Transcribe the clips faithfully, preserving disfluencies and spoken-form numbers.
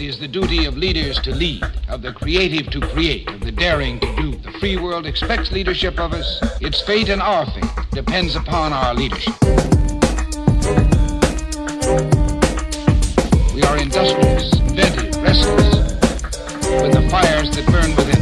is the duty of leaders to lead, of the creative to create, of the daring to do. The free world expects leadership of us. Its fate and our fate depends upon our leadership. We are industrious, inventive, restless, with the fires that burn within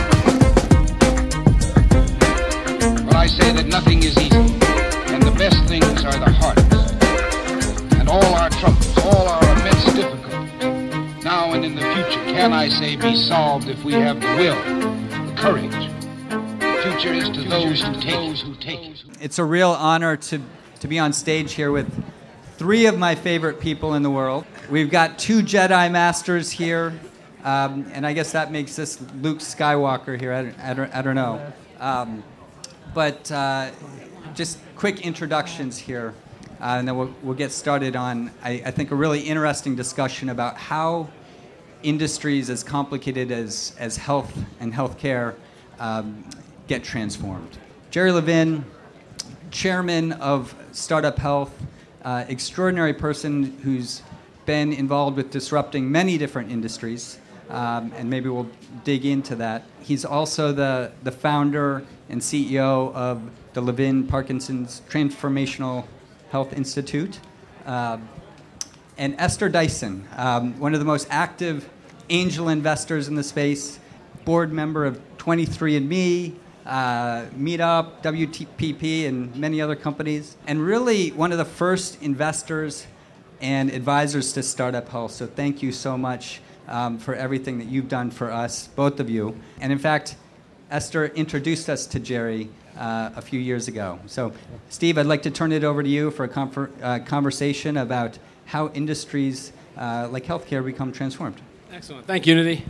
us. Well, I say that nothing is easy, and the best things are the hardest. And all our troubles, all our immense difficulties, now and in the future, can I say, be solved if we have the will, the courage. The future is to those who take, who take it. It's a real honor to, to be on stage here with three of my favorite people in the world. We've got two Jedi Masters here, um, and I guess that makes this Luke Skywalker here. I don't, I don't, I don't know. Um, but uh, just quick introductions here. Uh, and then we'll, we'll get started on, I, I think, a really interesting discussion about how industries as complicated as, as health and healthcare um, get transformed. Jerry Levin, chairman of Startup Health, uh, extraordinary person who's been involved with disrupting many different industries, um, and maybe we'll dig into that. He's also the, the founder and C E O of the Levin Parkinson's Transformational Health Institute, uh, and Esther Dyson, um, one of the most active angel investors in the space, board member of twenty-three and me, uh, Meetup, W P P, and many other companies, and really one of the first investors and advisors to Startup Health. So thank you so much um, for everything that you've done for us, both of you. And in fact, Esther introduced us to Jerry Uh, a few years ago. So, Steve, I'd like to turn it over to you for a confer- uh, conversation about how industries uh, like healthcare become transformed. Excellent. Thank you, Unity.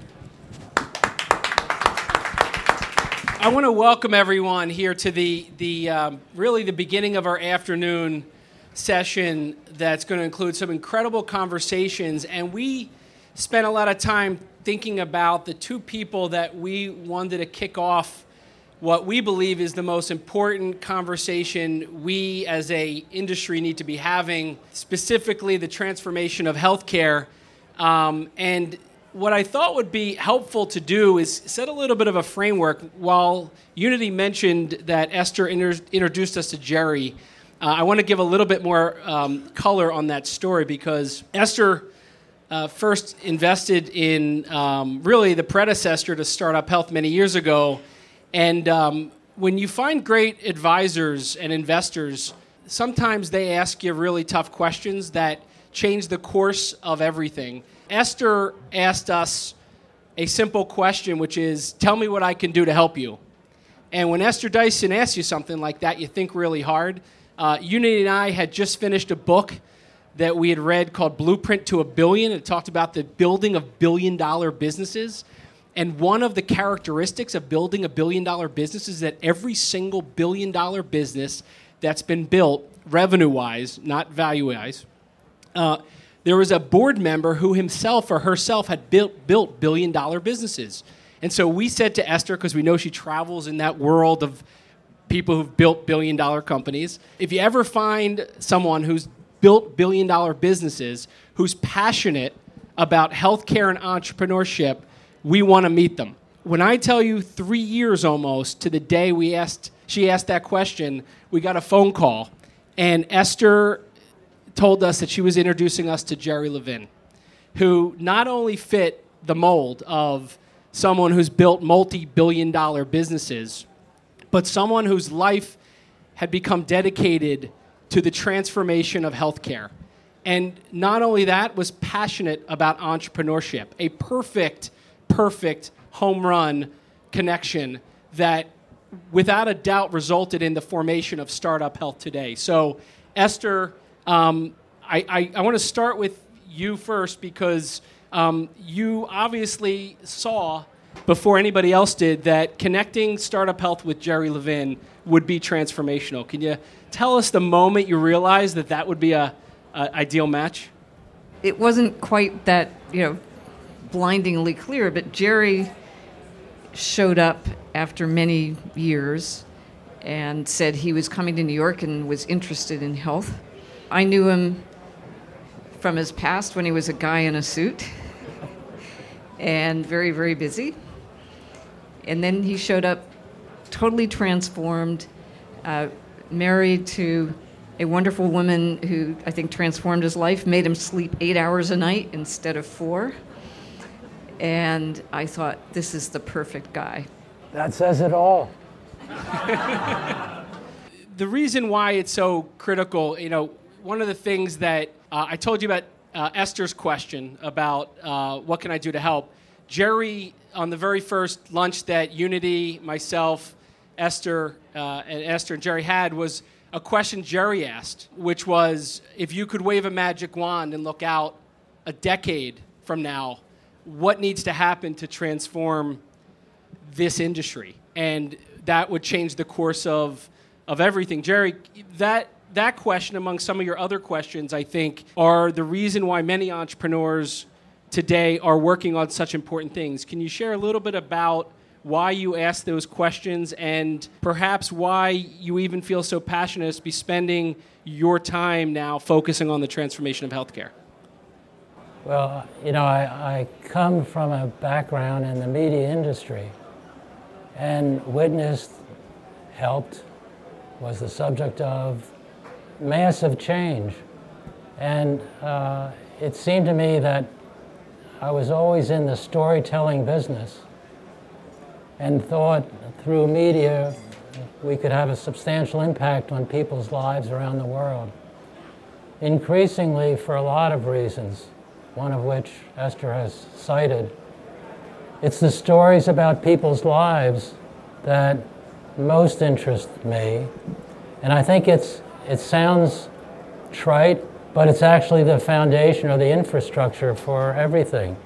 I want to welcome everyone here to the, the um, really the beginning of our afternoon session that's going to include some incredible conversations. And we spent a lot of time thinking about the two people that we wanted to kick off what we believe is the most important conversation we as a industry need to be having, specifically the transformation of healthcare. Um, and what I thought would be helpful to do is set a little bit of a framework. While Unity mentioned that Esther inter- introduced us to Jerry, uh, I want to give a little bit more um, color on that story, because Esther uh, first invested in um, really the predecessor to Startup Health many years ago. And um, when you find great advisors and investors, sometimes they ask you really tough questions that change the course of everything. Esther asked us a simple question, which is, tell me what I can do to help you. And when Esther Dyson asks you something like that, you think really hard. Uh, Unity and I had just finished a book that we had read called Blueprint to a Billion. It talked about the building of billion-dollar businesses. And one of the characteristics of building a billion-dollar business is that every single billion-dollar business that's been built, revenue-wise, not value-wise, uh, there was a board member who himself or herself had built, built billion-dollar businesses. And so we said to Esther, because we know she travels in that world of people who've built billion-dollar companies, if you ever find someone who's built billion-dollar businesses, who's passionate about healthcare and entrepreneurship, we want to meet them. When I tell you three years almost to the day we asked, she asked that question, we got a phone call, and Esther told us that she was introducing us to Jerry Levin, who not only fit the mold of someone who's built multi-billion dollar businesses, but someone whose life had become dedicated to the transformation of healthcare. And not only that, was passionate about entrepreneurship, a perfect perfect home run connection that without a doubt resulted in the formation of Startup Health today. So Esther, um, I, I, I want to start with you first, because um, you obviously saw before anybody else did that connecting Startup Health with Jerry Levin would be transformational. Can you tell us the moment you realized that that would be a, a ideal match? It wasn't quite that, you know, blindingly clear, but Jerry showed up after many years and said he was coming to New York and was interested in health. I knew him from his past when he was a guy in a suit. and very, very busy. And then he showed up totally transformed, uh, married to a wonderful woman who I think transformed his life, made him sleep eight hours a night instead of four. And I thought, this is the perfect guy. That says it all. The reason why it's so critical, you know, one of the things that uh, I told you about uh, Esther's question about uh, what can I do to help. Jerry, on the very first lunch that Unity, myself, Esther, uh, and Esther and Jerry had was a question Jerry asked, which was, if you could wave a magic wand and look out a decade from now, what needs to happen to transform this industry? And that would change the course of of everything. Jerry, that that question, among some of your other questions, I think, are the reason why many entrepreneurs today are working on such important things. Can you share a little bit about why you asked those questions and perhaps why you even feel so passionate to be spending your time now focusing on the transformation of healthcare? Well, you know, I, I come from a background in the media industry and witnessed, helped, was the subject of massive change. And uh, it seemed to me that I was always in the storytelling business and thought through media we could have a substantial impact on people's lives around the world. Increasingly, for a lot of reasons, one of which Esther has cited, it's the stories about people's lives that most interest me. And I think it's it sounds trite, but it's actually the foundation or the infrastructure for everything.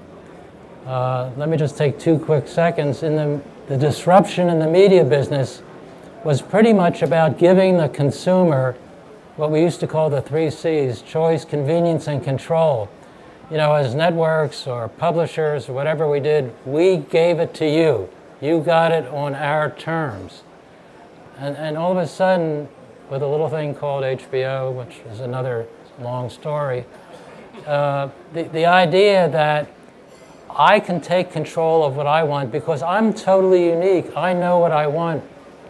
Uh, let me just take two quick seconds. In the, the disruption in the media business was pretty much about giving the consumer what we used to call the three C's: choice, convenience, and control. You know, as networks or publishers or whatever we did, we gave it to you. You got it on our terms. And, and all of a sudden, with a little thing called H B O, which is another long story, uh, the, the idea that I can take control of what I want because I'm totally unique. I know what I want.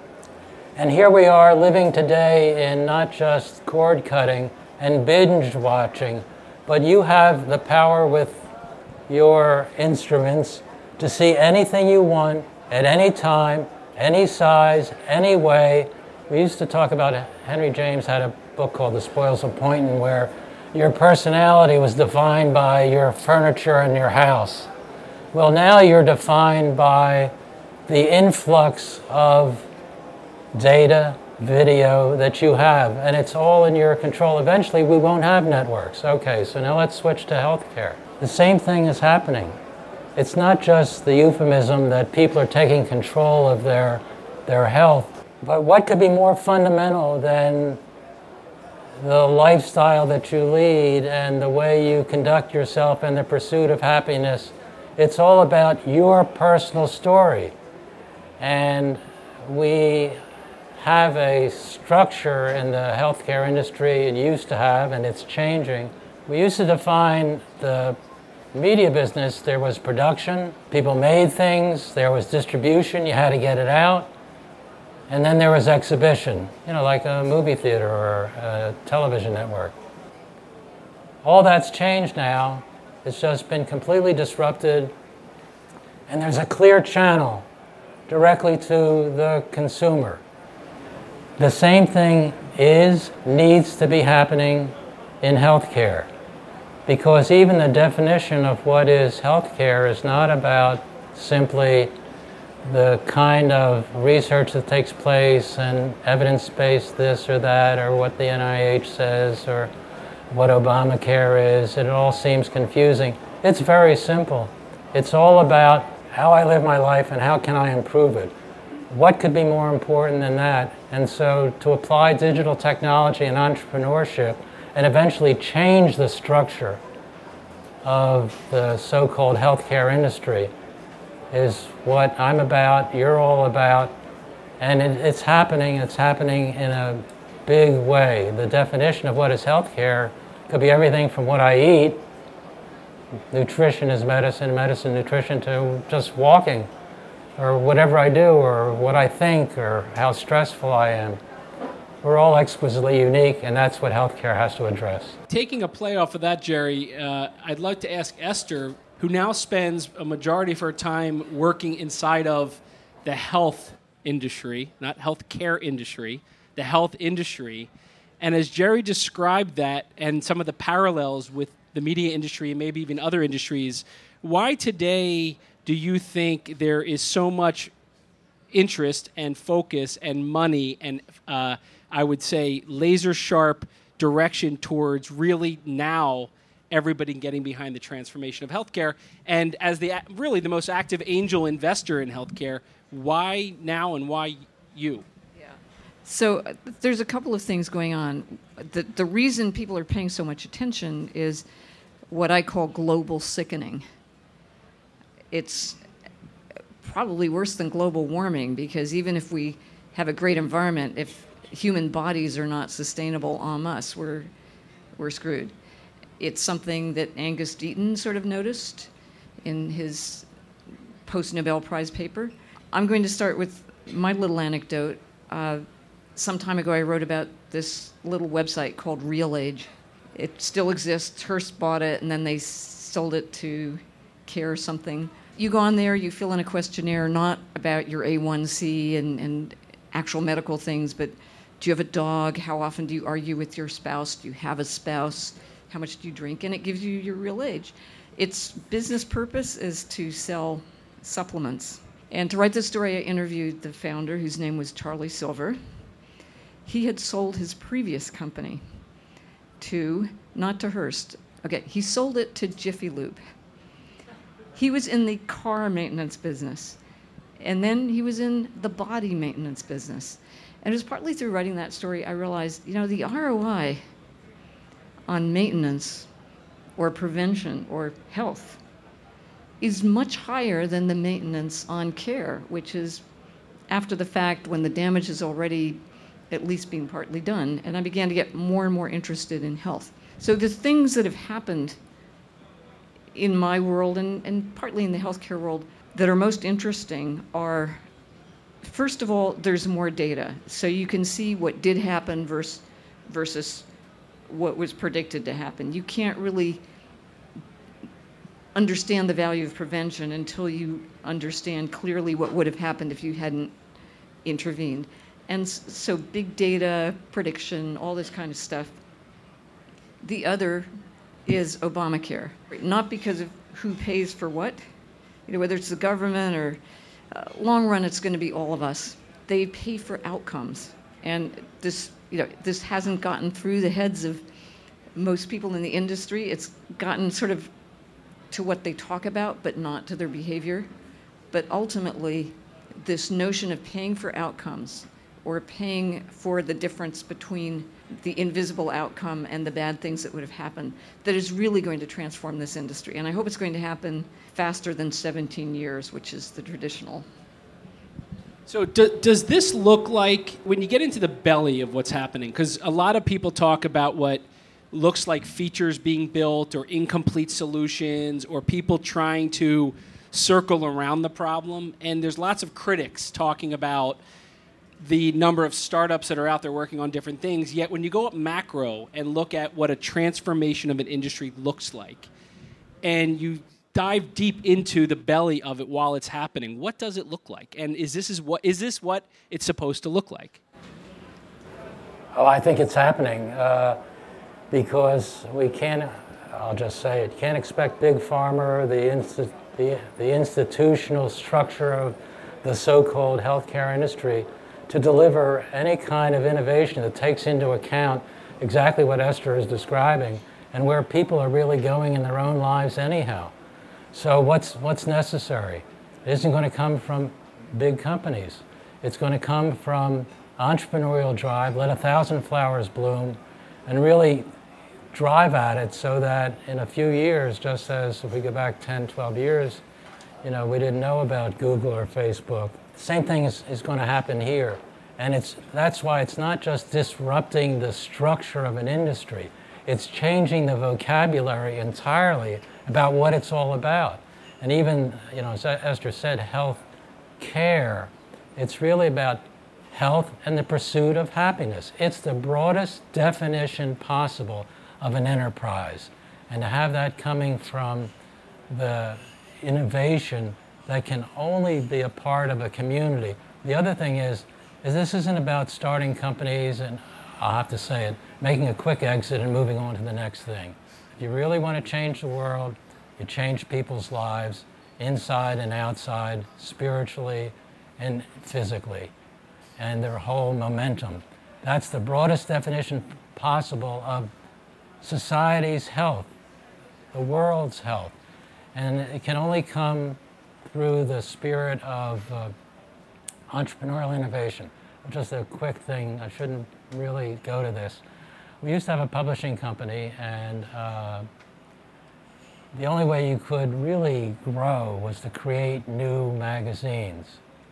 And here we are living today in not just cord cutting and binge watching, but you have the power with your instruments to see anything you want at any time, any size, any way. We used to talk about, Henry James had a book called The Spoils of Poynton, where your personality was defined by your furniture in your house. Well, now you're defined by the influx of data, video that you have, and it's all in your control. Eventually, we won't have networks. Okay, so now let's switch to healthcare. The same thing is happening. It's not just the euphemism that people are taking control of their, their health, but what could be more fundamental than the lifestyle that you lead and the way you conduct yourself in the pursuit of happiness? It's all about your personal story. And we have a structure in the healthcare industry, it used to have, and it's changing. We used to define the media business, there was production, people made things, there was distribution, you had to get it out, and then there was exhibition, you know, like a movie theater or a television network. All that's changed now. It's just been completely disrupted, and there's a clear channel directly to the consumer. The same thing is, needs to be happening in healthcare, because even the definition of what is healthcare is not about simply the kind of research that takes place and evidence-based this or that, or what the N I H says, or what Obamacare is. It all seems confusing. It's very simple. It's all about how I live my life and how can I improve it. What could be more important than that? And so to apply digital technology and entrepreneurship and eventually change the structure of the so-called healthcare industry is what I'm about, you're all about, and it, it's happening, it's happening in a big way. The definition of what is healthcare could be everything from what I eat nutrition is medicine, medicine, nutrition, to just walking, or whatever I do, or what I think, or how stressful I am. We're all exquisitely unique, and that's what healthcare has to address. Taking a play off of that, Jerry, uh, I'd like to ask Esther, who now spends a majority of her time working inside of the health industry, not healthcare industry, the health industry. And as Jerry described that and some of the parallels with the media industry and maybe even other industries, why today do you think there is so much interest and focus and money and uh, I would say laser sharp direction towards really now everybody getting behind the transformation of healthcare? And as the really the most active angel investor in healthcare, why now and why you? So uh, there's a couple of things going on. The, the reason people are paying so much attention is what I call global sickening. It's probably worse than global warming, because even if we have a great environment, if human bodies are not sustainable en masse, we're, we're screwed. It's something that Angus Deaton sort of noticed in his post-Nobel Prize paper. I'm going to start with my little anecdote. Uh, Some time ago, I wrote about this little website called Real Age. It still exists. Hearst bought it, and then they sold it to Care something. You go on there, you fill in a questionnaire, not about your A one C and, and actual medical things, but do you have a dog? How often do you argue with your spouse? Do you have a spouse? How much do you drink? And it gives you your real age. Its business purpose is to sell supplements. And to write this story, I interviewed the founder, whose name was Charlie Silver. He had sold his previous company to, not to Hearst, okay, he sold it to Jiffy Lube. He was in the car maintenance business, and then he was in the body maintenance business. And it was partly through writing that story I realized, you know, the R O I on maintenance or prevention or health is much higher than the maintenance on care, which is after the fact when the damage is already at least being partly done, and I began to get more and more interested in health. So the things that have happened in my world and, and partly in the healthcare world that are most interesting are, first of all, there's more data. So you can see what did happen versus, versus what was predicted to happen. You can't really understand the value of prevention until you understand clearly what would have happened if you hadn't intervened. And so big data, prediction, all this kind of stuff. The other is Obamacare, not because of who pays for what, you know, whether it's the government or uh, long run, it's going to be all of us. They pay for outcomes. And this, you know, this hasn't gotten through the heads of most people in the industry. It's gotten sort of to what they talk about, but not to their behavior. But ultimately, this notion of paying for outcomes or paying for the difference between the invisible outcome and the bad things that would have happened, that is really going to transform this industry. And I hope it's going to happen faster than seventeen years, which is the traditional. So do, does this look like, when you get into the belly of what's happening, because a lot of people talk about what looks like features being built or incomplete solutions or people trying to circle around the problem, and there's lots of critics talking about the number of startups that are out there working on different things, yet when you go up macro and look at what a transformation of an industry looks like, and you dive deep into the belly of it while it's happening, what does it look like? And is this is what is this what it's supposed to look like? Oh, I think it's happening uh, because we can't, I'll just say it, can't expect Big Pharma, the, insti- the, the institutional structure of the so-called healthcare industry to deliver any kind of innovation that takes into account exactly what Esther is describing and where people are really going in their own lives anyhow. So what's what's necessary? It isn't going to come from big companies. It's going to come from entrepreneurial drive, let a thousand flowers bloom, and really drive at it so that in a few years, just as if we go back ten, twelve years, you know, we didn't know about Google or Facebook. Same thing is, is going to happen here. And it's that's why it's not just disrupting the structure of an industry. It's changing the vocabulary entirely about what it's all about. And even, you know, as Esther said, health care, it's really about health and the pursuit of happiness. It's the broadest definition possible of an enterprise. And to have that coming from the innovation that can only be a part of a community. The other thing is, is this isn't about starting companies and, I'll have to say it, making a quick exit and moving on to the next thing. If you really want to change the world, you change people's lives inside and outside, spiritually and physically, and their whole momentum. That's the broadest definition possible of society's health, the world's health. And it can only come through the spirit of uh, entrepreneurial innovation. Just a quick thing, I shouldn't really go to this. We used to have a publishing company, and uh, the only way you could really grow was to create new magazines.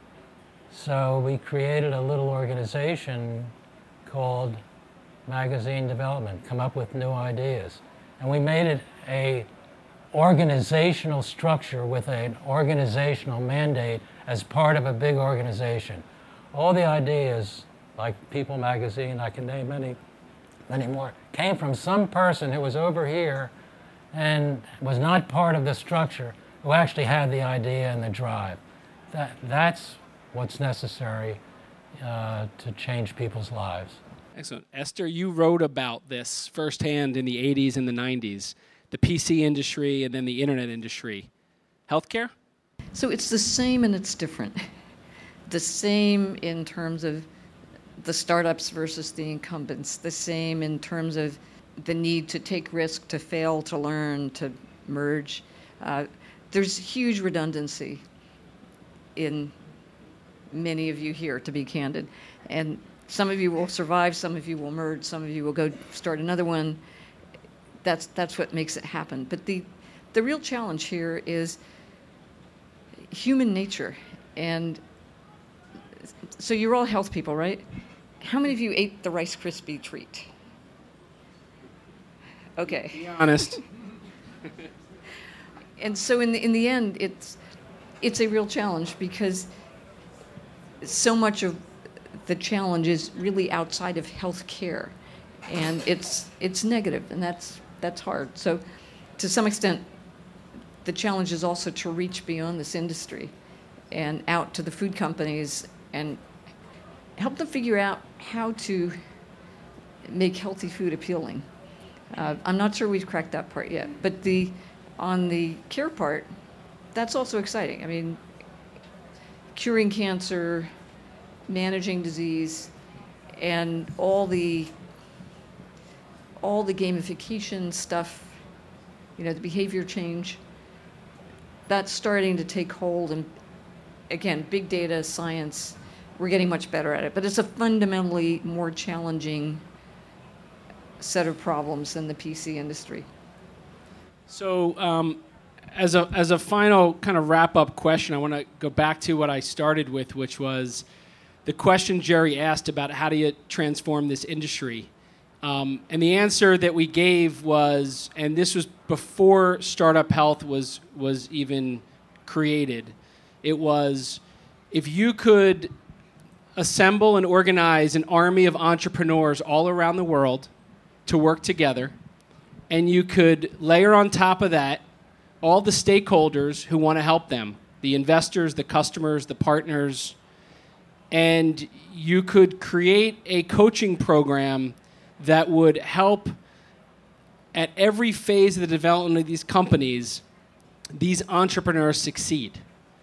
So we created a little organization called Magazine Development, come up with new ideas. And we made it a organizational structure with an organizational mandate as part of a big organization. All the ideas, like People Magazine, I can name many, many more, came from some person who was over here and was not part of the structure, who actually had the idea and the drive. That, that's what's necessary uh, to change people's lives. Excellent. Esther, you wrote about this firsthand in the eighties and the nineties, the P C industry and then the internet industry. Healthcare? So it's the same and it's different. The same in terms of the startups versus the incumbents, the same in terms of the need to take risk, to fail, to learn, to merge. Uh, there's huge redundancy in many of you here, to be candid. And some of you will survive, some of you will merge, some of you will go start another one. That's that's what makes it happen. But the the real challenge here is human nature. And so you're all health people, right? How many of you ate the Rice Krispie treat? Okay. Be honest. And so in the in the end, it's it's a real challenge because so much of the challenge is really outside of health care, and it's it's negative, and that's that's hard. So to some extent, the challenge is also to reach beyond this industry and out to the food companies and help them figure out how to make healthy food appealing. Uh, I'm not sure we've cracked that part yet, but the on the care part, that's also exciting. I mean, curing cancer, managing disease, and all the all the gamification stuff, you know, the behavior change, that's starting to take hold. And again, big data, science, we're getting much better at it. But it's a fundamentally more challenging set of problems than the P C industry. So um, as a as a final kind of wrap-up question, I want to go back to what I started with, which was the question Jerry asked about how do you transform this industry. Um, and the answer that we gave was, and this was before Startup Health was was even created, it was if you could assemble and organize an army of entrepreneurs all around the world to work together, and you could layer on top of that all the stakeholders who want to help them, the investors, the customers, the partners, and you could create a coaching program that would help at every phase of the development of these companies, these entrepreneurs succeed.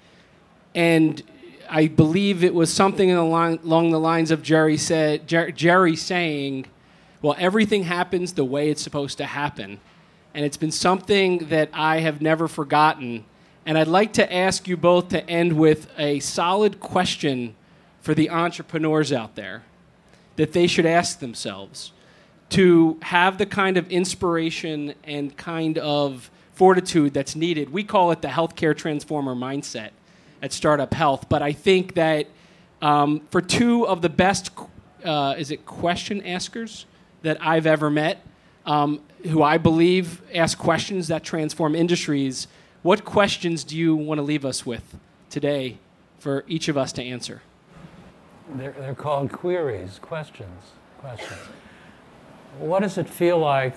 And I believe it was something in the line, along the lines of Jerry said, Jer- Jerry saying, well, everything happens the way it's supposed to happen. And it's been something that I have never forgotten. And I'd like to ask you both to end with a solid question for the entrepreneurs out there that they should ask themselves to have the kind of inspiration and kind of fortitude that's needed. We call it the healthcare transformer mindset at Startup Health. But I think that um, for two of the best, uh, is it question askers that I've ever met, um, who I believe ask questions that transform industries. What questions do you want to leave us with today for each of us to answer? They're, they're called queries, questions, questions. What does it feel like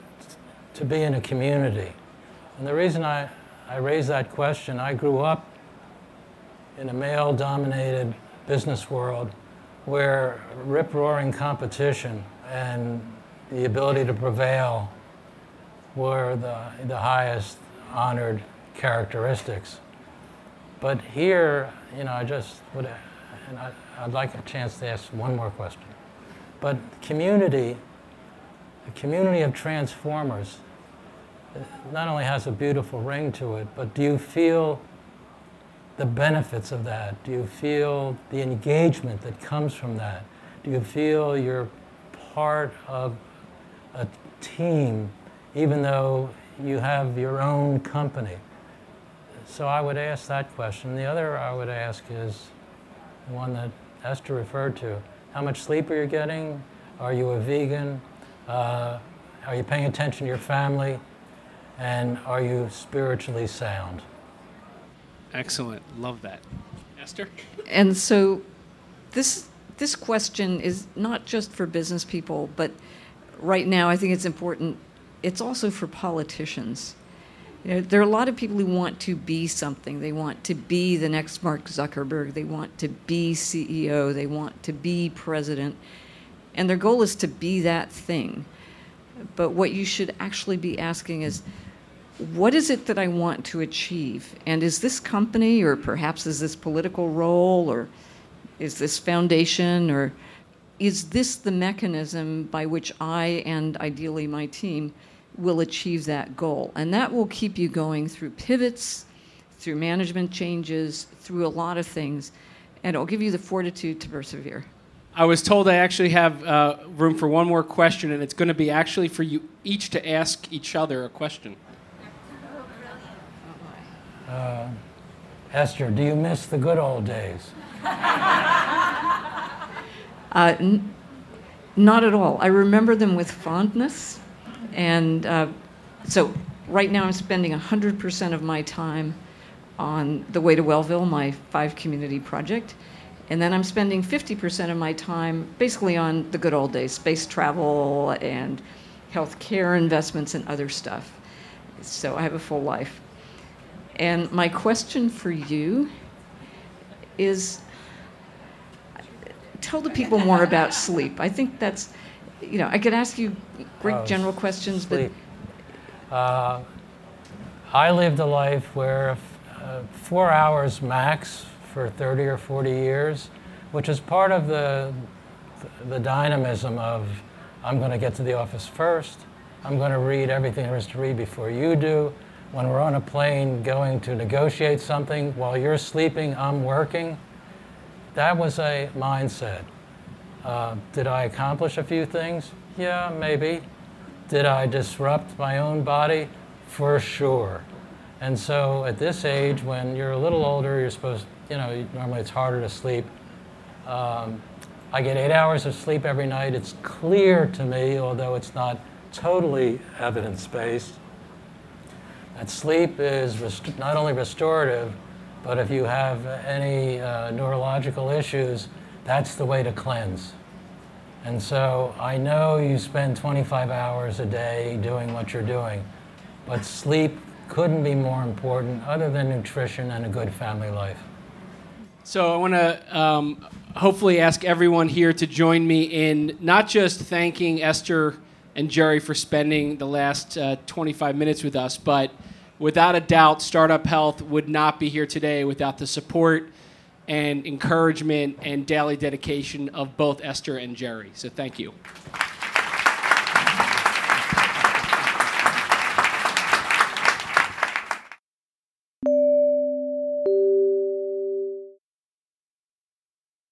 to be in a community? And the reason I, I raise that question, I grew up in a male-dominated business world where rip-roaring competition and the ability to prevail were the, the highest honored characteristics. But here, you know, I just would, and I, I'd like a chance to ask one more question. But community, a community of transformers, not only has a beautiful ring to it, but do you feel the benefits of that? Do you feel the engagement that comes from that? Do you feel you're part of a team, even though you have your own company? So I would ask that question. The other I would ask is the one that Esther referred to. How much sleep are you getting? Are you a vegan? Uh, are you paying attention to your family? And are you spiritually sound? Excellent. Love that. Esther? And so this this question is not just for business people, but right now I think it's important. It's also for politicians. You know, there are a lot of people who want to be something. They want to be the next Mark Zuckerberg. They want to be C E O. They want to be president. And their goal is to be that thing. But what you should actually be asking is, what is it that I want to achieve? And is this company, or perhaps is this political role, or is this foundation, or is this the mechanism by which I and ideally my team will achieve that goal? And that will keep you going through pivots, through management changes, through a lot of things, and it'll give you the fortitude to persevere. I was told I actually have uh, room for one more question, and it's going to be actually for you each to ask each other a question. Uh, Esther, do you miss the good old days? Uh, n- not at all. I remember them with fondness. And uh, so right now I'm spending one hundred percent of my time on The Way to Wellville, my five community project. And then I'm spending fifty percent of my time basically on the good old days, space travel and healthcare investments and other stuff. So I have a full life. And my question for you is, tell the people more about sleep. I think that's, you know, I could ask you great Oh, general questions, sleep. but... Uh, I lived a life where uh, four hours max for thirty or forty years, which is part of the, the dynamism of, I'm going to get to the office first, I'm going to read everything there is to read before you do. When we're on a plane going to negotiate something, while you're sleeping, I'm working. That was a mindset. Uh, did I accomplish a few things? Yeah, maybe. Did I disrupt my own body? For sure. And so at this age, when you're a little older, you're supposed, you know, normally it's harder to sleep. Um, I get eight hours of sleep every night. It's clear to me, although it's not totally evidence-based, that sleep is rest- not only restorative, but if you have any uh, neurological issues, that's the way to cleanse. And so I know you spend twenty-five hours a day doing what you're doing, but sleep couldn't be more important other than nutrition and a good family life. So I want to um, hopefully ask everyone here to join me in not just thanking Esther and Jerry for spending the last uh, twenty-five minutes with us, but without a doubt, Startup Health would not be here today without the support and encouragement and daily dedication of both Esther and Jerry. So thank you.